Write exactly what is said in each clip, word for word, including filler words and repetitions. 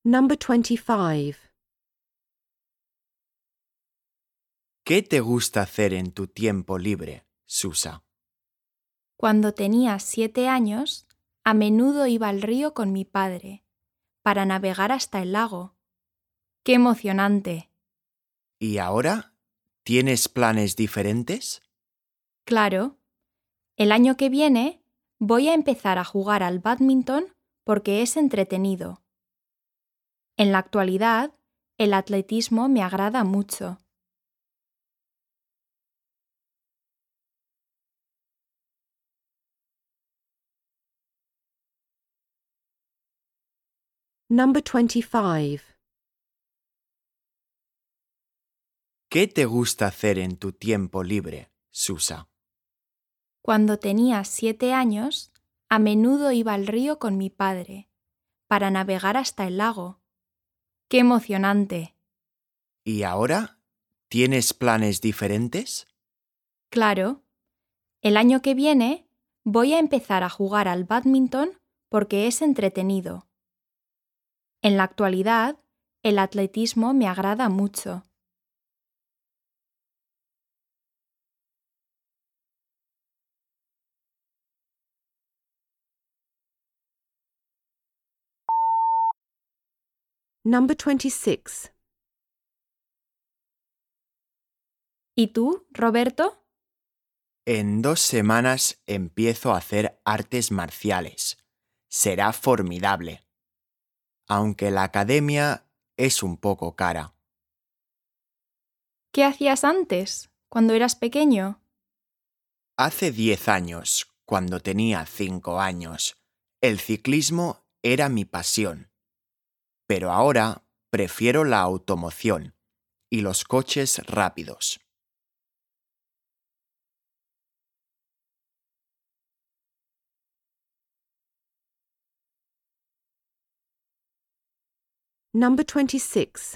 Number twenty-five. ¿Qué te gusta hacer en tu tiempo libre, Susa? Cuando tenía siete años, a menudo iba al río con mi padre, para navegar hasta el lago. ¡Qué emocionante! ¿Y ahora? ¿Tienes planes diferentes? Claro, el año que viene voy a empezar a jugar al bádminton porque es entretenido. En la actualidad, el atletismo me agrada mucho. Number twenty-five. ¿Qué te gusta hacer en tu tiempo libre, Susa? Cuando tenía siete años, a menudo iba al río con mi padre, para navegar hasta el lago. ¡Qué emocionante! ¿Y ahora? ¿Tienes planes diferentes? Claro, el año que viene voy a empezar a jugar al bádminton porque es entretenido. En la actualidad, el atletismo me agrada mucho. Number twenty-six. ¿Y tú, Roberto? En dos semanas empiezo a hacer artes marciales. Será formidable. Aunque la academia es un poco cara. ¿Qué hacías antes, cuando eras pequeño? Hace diez años, cuando tenía cinco años, el ciclismo era mi pasión. Pero ahora prefiero la automoción y los coches rápidos. Number twenty-six.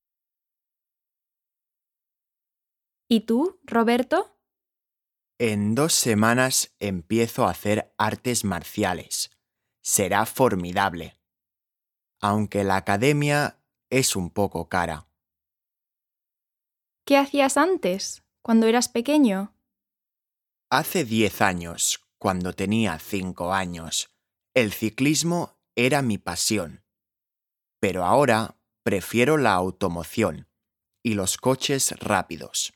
¿Y tú, Roberto? En dos semanas empiezo a hacer artes marciales. Será formidable. Aunque la academia es un poco cara. ¿Qué hacías antes, cuando eras pequeño? Hace diez años, cuando tenía cinco años, el ciclismo era mi pasión. Pero ahora prefiero la automoción y los coches rápidos.